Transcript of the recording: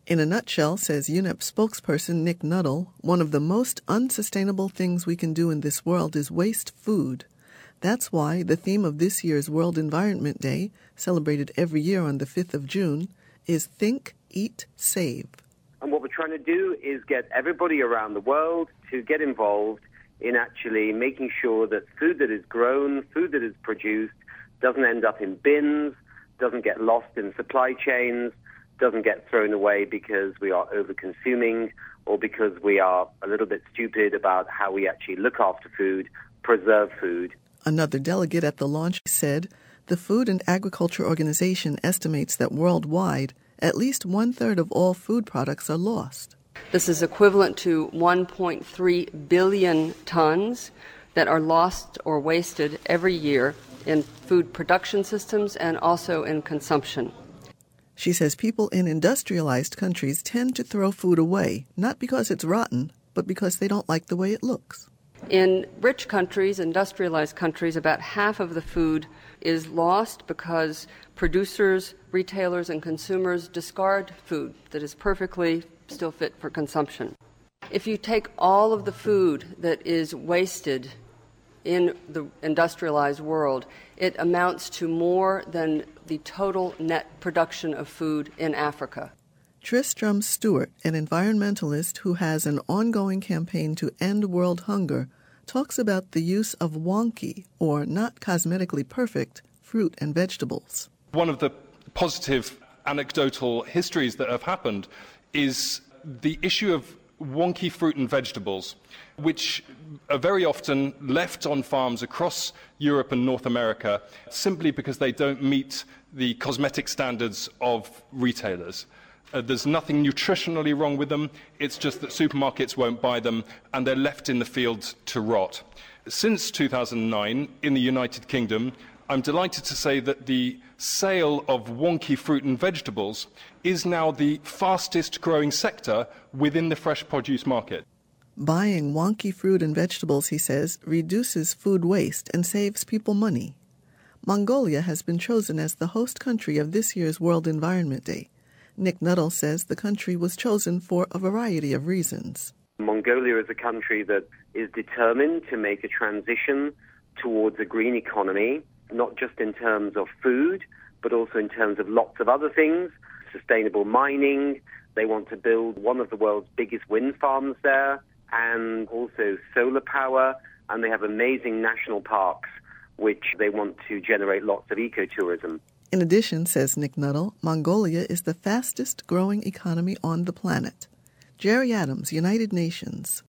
In a nutshell, says UNEP spokesperson Nick Nuttall, one of the most unsustainable things we can do in this world is waste food. That's why the theme of this year's World Environment Day, celebrated every year on the 5th of June, is Think, Eat, Save. And what we're trying to do is get everybody around the world to get involved in actually making sure that food that is grown, food that is produced, doesn't end up in bins, doesn't get lost in supply chains, doesn't get thrown away because we are over-consuming or because we are a little bit stupid about how we actually look after food, preserve food. Another delegate at the launch said the Food and Agriculture Organization estimates that worldwide, at least 1/3 of all food products are lost. This is equivalent to 1.3 billion tons that are lost or wasted every year in food production systems and also in consumption. She says people in industrialized countries tend to throw food away, not because it's rotten, but because they don't like the way it looks. In rich countries, industrialized countries, about half of the food is lost because producers, retailers, and consumers discard food that is perfectly still fit for consumption. If you take all of the food that is wasted in the industrialized world, it amounts to more than the total net production of food in Africa. Tristram Stewart, an environmentalist who has an ongoing campaign to end world hunger, talks about the use of wonky, or not cosmetically perfect, fruit and vegetables. One of the positive anecdotal histories that have happened is the issue of wonky fruit and vegetables, which are very often left on farms across Europe and North America simply because they don't meet the cosmetic standards of retailers. There's nothing nutritionally wrong with them, it's just that supermarkets won't buy them and they're left in the field to rot. Since 2009, in the United Kingdom, I'm delighted to say that the sale of wonky fruit and vegetables is now the fastest growing sector within the fresh produce market. Buying wonky fruit and vegetables, he says, reduces food waste and saves people money. Mongolia has been chosen as the host country of this year's World Environment Day. Nick Nuttall says the country was chosen for a variety of reasons. Mongolia is a country that is determined to make a transition towards a green economy, not just in terms of food, but also in terms of lots of other things, sustainable mining. They want to build one of the world's biggest wind farms there, and also solar power, and they have amazing national parks, which they want to generate lots of ecotourism. In addition, says Nick Nuttall, Mongolia is the fastest growing economy on the planet. Jerry Adams, United Nations.